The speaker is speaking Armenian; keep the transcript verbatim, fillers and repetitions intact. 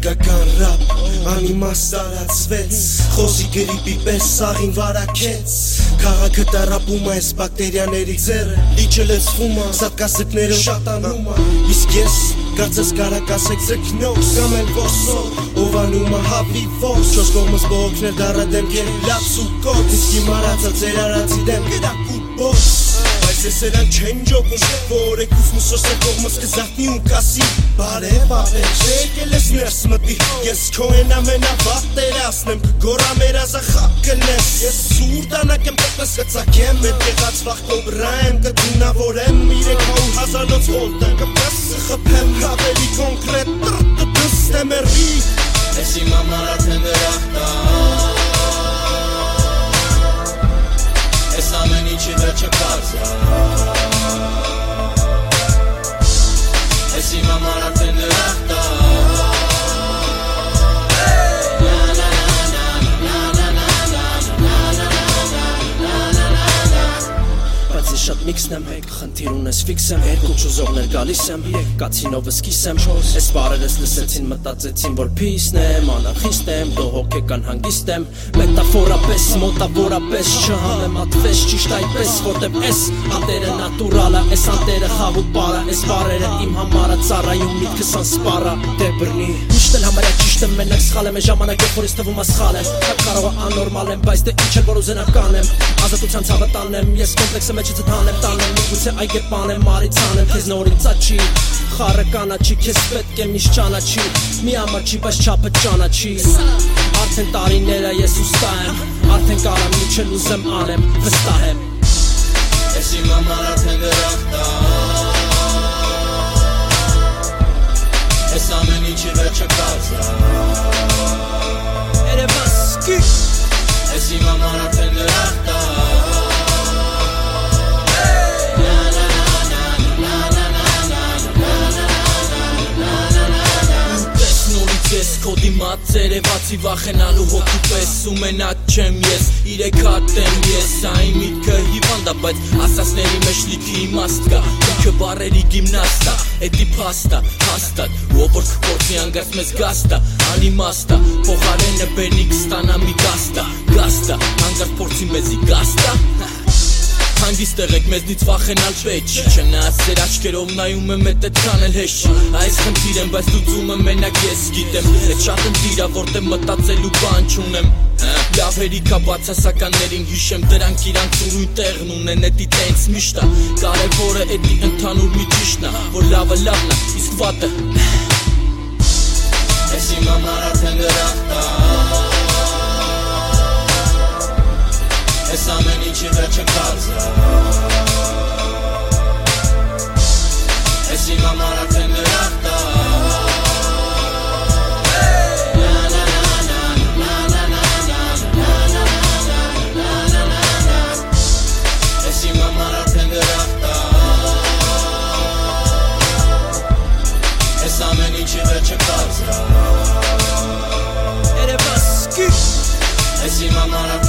հայկական ռապ անիմաստ տարածվեց Խոսի գրիպի պես սաղին վարակեց Քաղաքը տարապում է այս բակտերիաների ձեռը Լիճը լցվում է, սատկասկները շատանում է Իսկ ես կարծես կարակ ասեք ձգնոց Կամ էլ ոսոր, ով անում է հավի ոս Չոս կողմս բողոքներ դառը դեմքեր լաց ու կոց Իսկ իմ արածը ձեր արածի դեմ գրակ ու բոս Բայց ես երան չեն ճոքում Որ եք ուսմուս ոսեր կողմս կզատնի ու կասի Բարև ապեր, չեկել ես ներս մտի Ես քո են ամենավատեր ասնեմ Կգորա մեր ազախապ կնես Ես սուր տանակ եմ պետնես կծակեմ Մեր եղած վաղ կոբրա եմ կդունավորեմ Իրեք հաու հազանոց ոլտը կպես խպեմ Հավելի կոնկրետ տրտը դստեմ էրի Ես իմ ամարա թե նրախտա Ես ամեն ինչի վերջը կարծա Ես իմ ամարա թե նրախտա Շատ միքսն եմ, խնդիր ունես ֆիքս եմ Երկու չուզողներ գալիս եմ, կացինովս կիս եմ Ես բարերս լսեցին, մտածեցին, որ փիսն եմ Անարխիստ եմ, դո հոգեկան հանգիստ եմ Մետաֆորապես, մոտավորապես չհանեմ ատվես Ճիշտ այդպես, որտև ես անտերը նատուրալ է Ես անտերը խավ ու պարա Ես բարերը իմ համարը ծառայում միտքս անսպարա Դե բրնի Միշտ էլ համարյա ճիշտ եմ, մենակ սխալ եմ Է ժամանակ երբ որ ես թվում ասխալ եմ Հատ կարող է անորմալ եմ, բայց դե ինչ էլ որ ուզենական եմ Ազատության ցավը տանեմ, ես կոմպլեքսը մեջից Տանեմ, տանեմ, միգուցե այգեպան եմ, մարիցան եմ, քեզ նորից աչի Խարը կանաչի, քեզ պետք է միշտ ճանաչի Մի համար չի, բայց չափը ճանաչի Արդեն տարիները ես ուստա եմ Արդեն կարամ ինչ էլ ուզեմ անեմ, վստահ եմ Ես իմ համար արդեն դրախտա Ես ամեն ինչի վերջը կարծա Երևան սկի Ես իմ համար արդեն դրախտա Ես քո դիմաց երևացի վախենալու հոգու պես ու մենակ չեմ ես իրեք հատ եմ ես այն միտքը հիվանդ է բայց ասասների մեջ լիքի իմաստ կա ինքը բարերի գիմնաստ է էդի փաստ է հաստատ ու որ կփորձի անգած մեզ գաստ է անիմաստ է փոխարենը բերնի կստանա մի գաստ է գաստ է անգած փորձի մեզի գաստ է Հանգիստ եղեք մեզնից վախենալ պետք չի Չնայած ձեր աչքերով նայում եմ էդ էդքան էլ հեշտ չի Այս խնդիր եմ բայց լուծումը մենակ ես գիտեմ Էդ շատ ընտիր ա որտեղ մտածելու բան չունեմ Լավ հերիքա բացասականներին հիշեմ Դրանք իրանք ուրույն տեղն ունեն էդի տենց միշտ ա Կարևորը էդի ընդհանուր մի ճիշտն ա Որ լավը լավն ա իսկ վատը Ես իմ համար արդեն դրախտ ա Ես ամեն ինչի վերջը կարծա Ես իմ համար արդեն դրախտ ա Ես իմ համար արդեն դրախտ ա Ես ամեն ինչի վերջը կարծա Երևան սկի Ես իմ համար